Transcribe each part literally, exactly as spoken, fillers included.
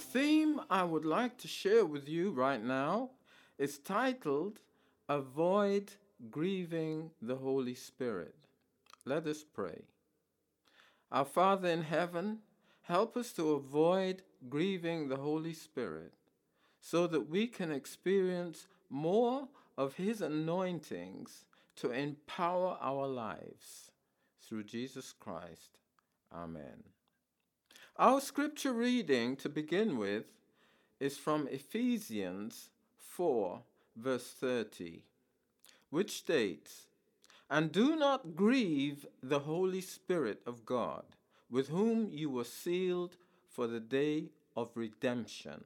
theme I would like to share with you right now is titled Avoid Grieving the Holy Spirit. Let us pray. Our Father in heaven, help us to avoid grieving the Holy Spirit so that we can experience more of His anointings to empower our lives. Through Jesus Christ. Amen. Our scripture reading to begin with is from Ephesians four, verse thirty, which states, "And do not grieve the Holy Spirit of God, with whom you were sealed for the day of redemption."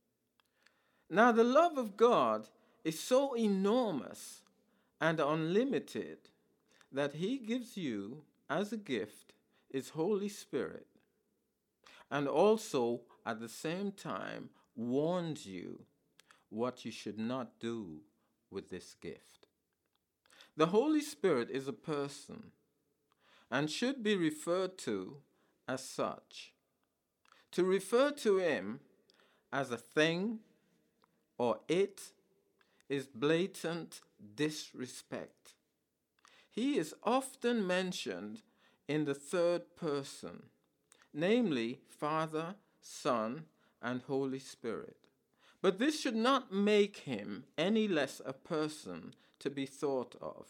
Now, the love of God is so enormous and unlimited that He gives you as a gift His Holy Spirit, and also at the same time warns you what you should not do with this gift. The Holy Spirit is a person and should be referred to as such. To refer to Him as a thing or it is blatant disrespect. He is often mentioned in the third person, namely Father, Son, and Holy Spirit. But this should not make Him any less a person to be thought of.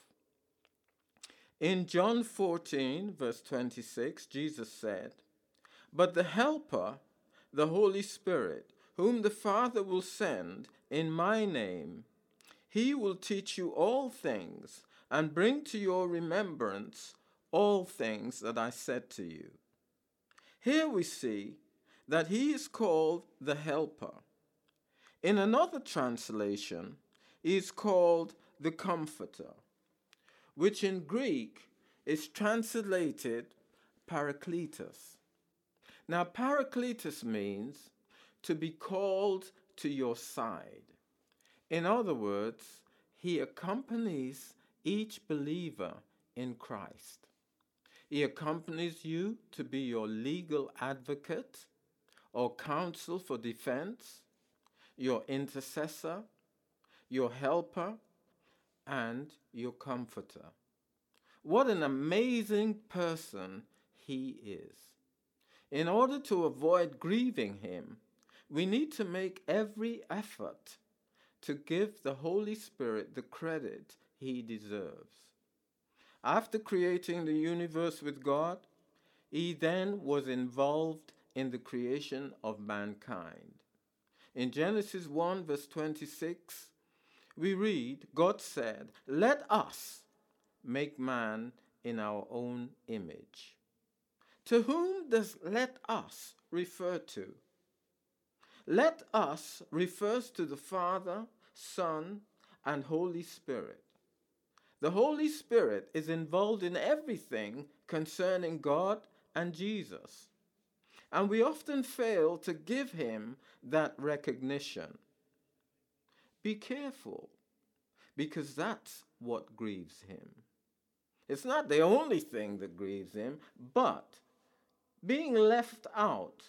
In John fourteen, verse twenty-six, Jesus said, "But the Helper, the Holy Spirit, whom the Father will send in my name, He will teach you all things and bring to your remembrance all things that I said to you." Here we see that He is called the Helper. In another translation, He is called the Comforter, which in Greek is translated Parakletos. Now, Parakletos means to be called to your side. In other words, He accompanies each believer in Christ. He accompanies you to be your legal advocate or counsel for defense, your intercessor, your helper, and your comforter. What an amazing person He is. In order to avoid grieving Him, we need to make every effort to give the Holy Spirit the credit He deserves. After creating the universe with God, He then was involved in the creation of mankind. In Genesis one, verse twenty-six, we read, God said, "Let us make man in our own image." To whom does "let us" refer to? "Let us" refers to the Father, Son, and Holy Spirit. The Holy Spirit is involved in everything concerning God and Jesus, and we often fail to give Him that recognition. Be careful, because that's what grieves Him. It's not the only thing that grieves Him, but being left out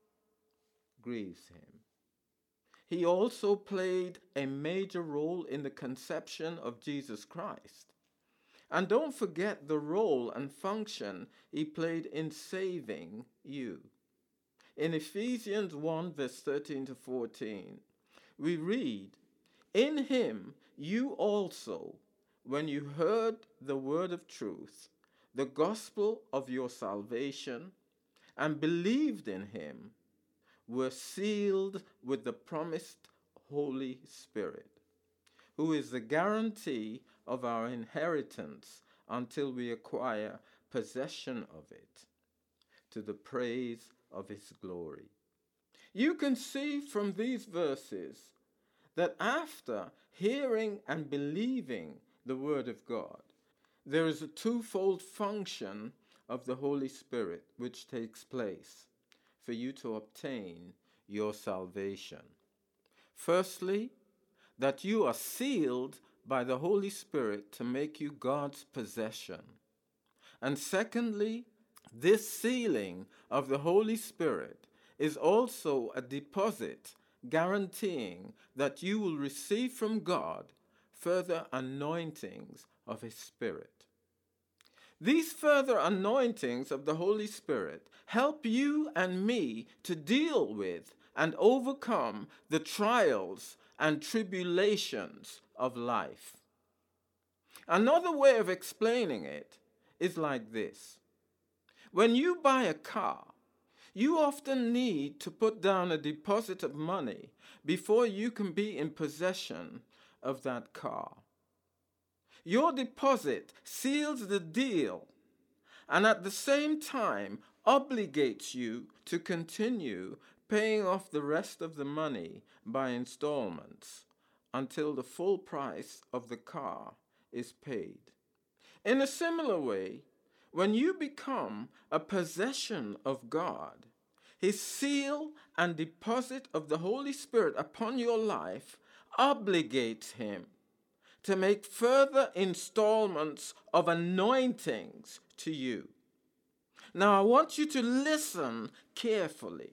grieves Him. He also played a major role in the conception of Jesus Christ. And don't forget the role and function He played in saving you. In Ephesians one, verse thirteen to fourteen, we read, "In Him you also, when you heard the word of truth, the gospel of your salvation, and believed in Him, were sealed with the promised Holy Spirit, who is the guarantee of our inheritance until we acquire possession of it, to the praise of His glory." You can see from these verses that after hearing and believing the Word of God, there is a twofold function of the Holy Spirit which takes place for you to obtain your salvation. Firstly, that you are sealed by the Holy Spirit to make you God's possession. And secondly, this sealing of the Holy Spirit is also a deposit guaranteeing that you will receive from God further anointings of His Spirit. These further anointings of the Holy Spirit help you and me to deal with and overcome the trials and tribulations of life. Another way of explaining it is like this. When you buy a car, you often need to put down a deposit of money before you can be in possession of that car. Your deposit seals the deal and at the same time obligates you to continue paying off the rest of the money by installments until the full price of the car is paid. In a similar way, when you become a possession of God, His seal and deposit of the Holy Spirit upon your life obligates Him to make further installments of anointings to you. Now, I want you to listen carefully.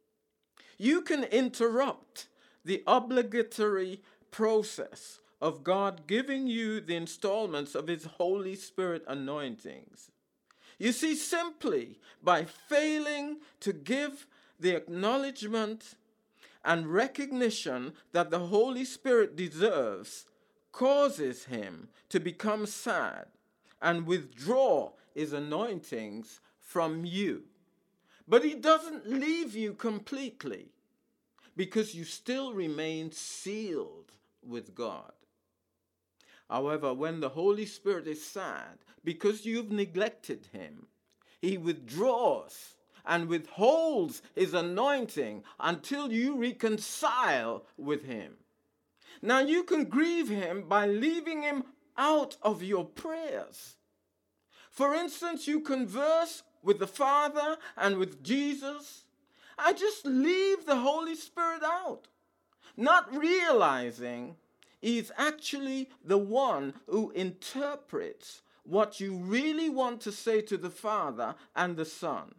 You can interrupt the obligatory process of God giving you the installments of His Holy Spirit anointings. You see, simply by failing to give the acknowledgement and recognition that the Holy Spirit deserves causes Him to become sad and withdraw His anointings from you. But He doesn't leave you completely because you still remain sealed with God. However, when the Holy Spirit is sad because you've neglected Him, He withdraws and withholds His anointing until you reconcile with Him. Now, you can grieve Him by leaving Him out of your prayers. For instance, you converse with the Father and with Jesus. I just leave the Holy Spirit out, not realizing He's actually the one who interprets what you really want to say to the Father and the Son.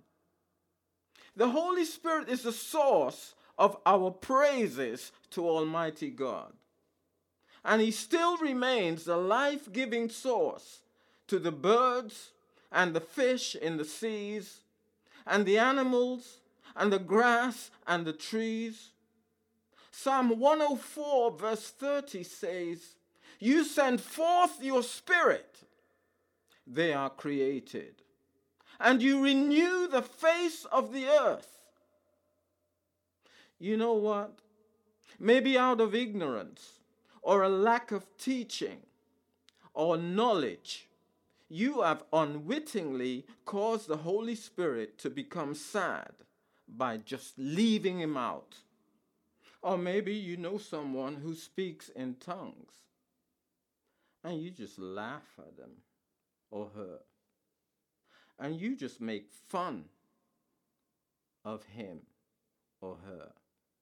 The Holy Spirit is the source of our praises to Almighty God. And He still remains the life-giving source to the birds and the fish in the seas and the animals and the grass and the trees. Psalm one oh four verse thirty says, "You send forth your Spirit, they are created, and you renew the face of the earth." You know what? Maybe out of ignorance or a lack of teaching or knowledge, you have unwittingly caused the Holy Spirit to become sad by just leaving Him out. Or maybe you know someone who speaks in tongues and you just laugh at them or her. And you just make fun of him or her.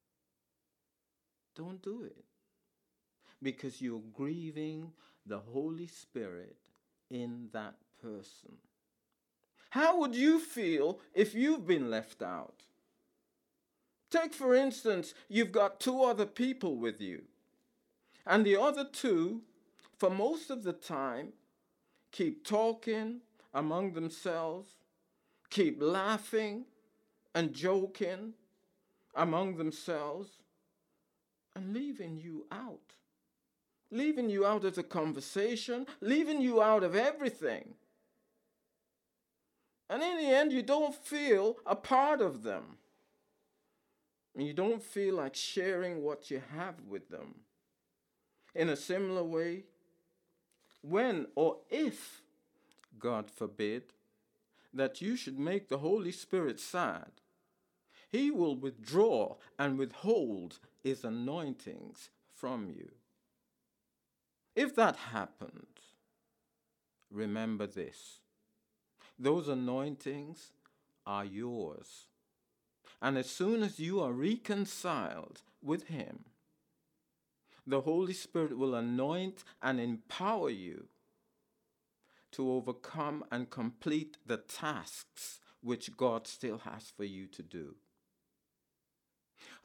Don't do it. Because you're grieving the Holy Spirit in that person. How would you feel if you've been left out? Take, for instance, you've got two other people with you, and the other two, for most of the time, keep talking among themselves, keep laughing and joking among themselves, and leaving you out. Leaving you out of the conversation, leaving you out of everything. And in the end, you don't feel a part of them. And you don't feel like sharing what you have with them. In a similar way, when or if, God forbid, that you should make the Holy Spirit sad, He will withdraw and withhold His anointings from you. If that happens, remember this. Those anointings are yours. And as soon as you are reconciled with Him, the Holy Spirit will anoint and empower you to overcome and complete the tasks which God still has for you to do.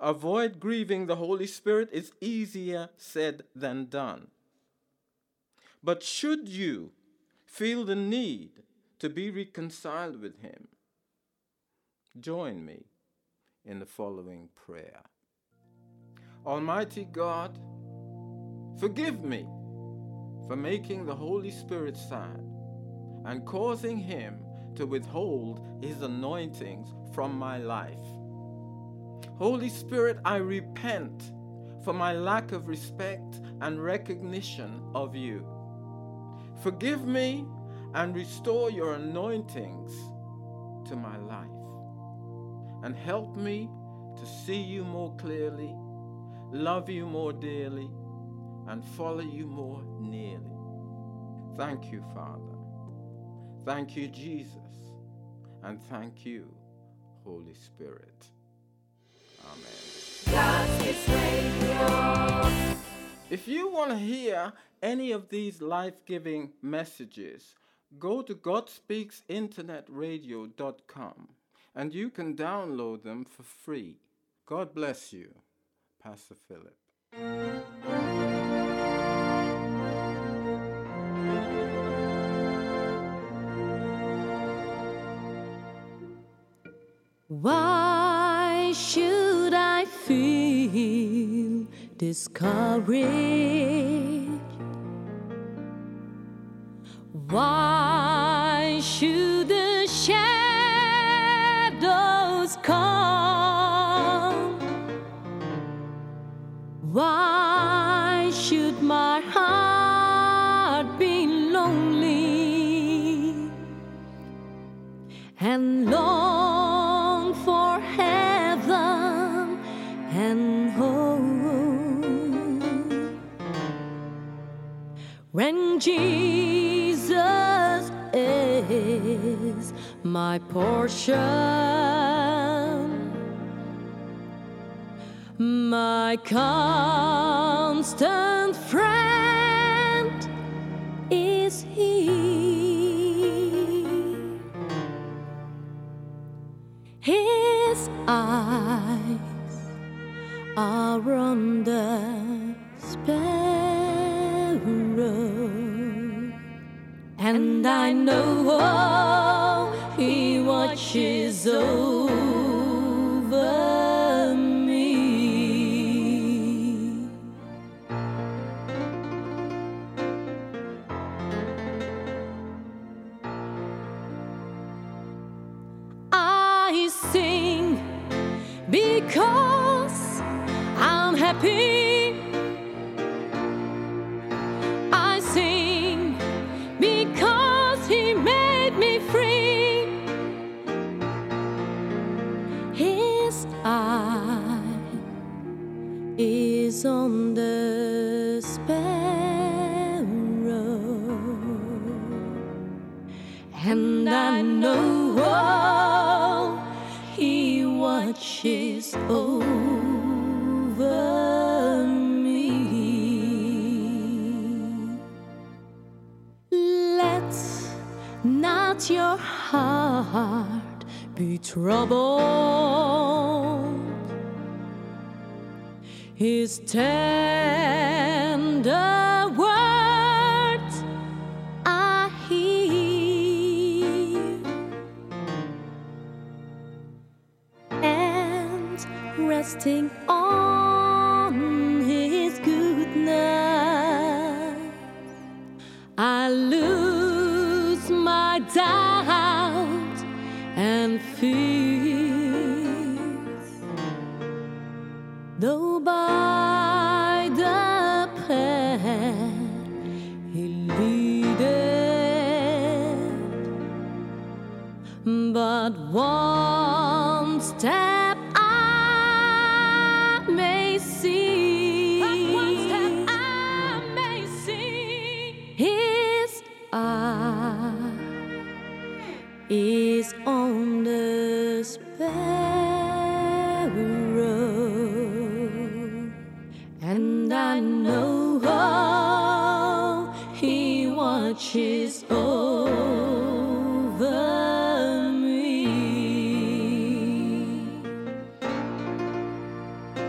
avoid grieving the Holy Spirit is easier said than done. But should you feel the need to be reconciled with him, join me in the following prayer. Almighty God, forgive me for making the Holy Spirit sad and causing him to withhold his anointings from my life. Holy Spirit, I repent for my lack of respect and recognition of you. Forgive me and restore your anointings to my life. And help me to see you more clearly, love you more dearly, and follow you more nearly. Thank you, Father. Thank you, Jesus. And thank you, Holy Spirit. Amen. Gospel Radio. If you want to hear any of these life-giving messages, go to god speaks internet radio dot com and you can download them for free. God bless you, Pastor Philip. Why should I feel discouraged? Why should the shadows come? Why should my heart be lonely and long for heaven and home? When Jesus is my portion, my constant friend is He. His eyes are on the sparrow, and I know He watches over me. I sing because I'm happy. I sing because He made me free. His eye is on the sparrow, and I know He watches over me. Let not your heart be troubled. His tender words I hear, and resting on His goodness, I lose my doubt and fears. Though by the path He leadeth, but one step I may see. But one step I may see. His eye is on the sparrow, and I know He watches over me.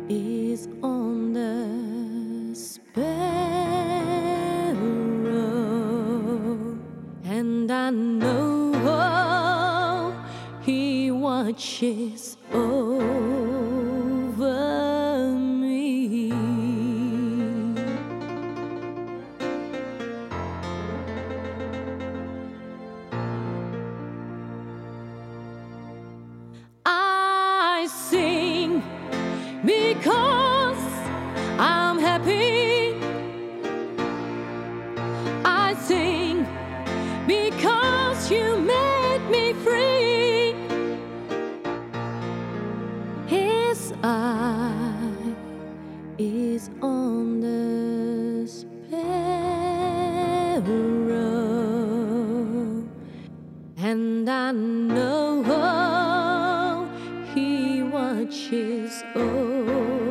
is on the sparrow, and I know he watches over me. I sing because I'm happy. I sing because you made me free. His eye is on the sparrow, and I know he watches over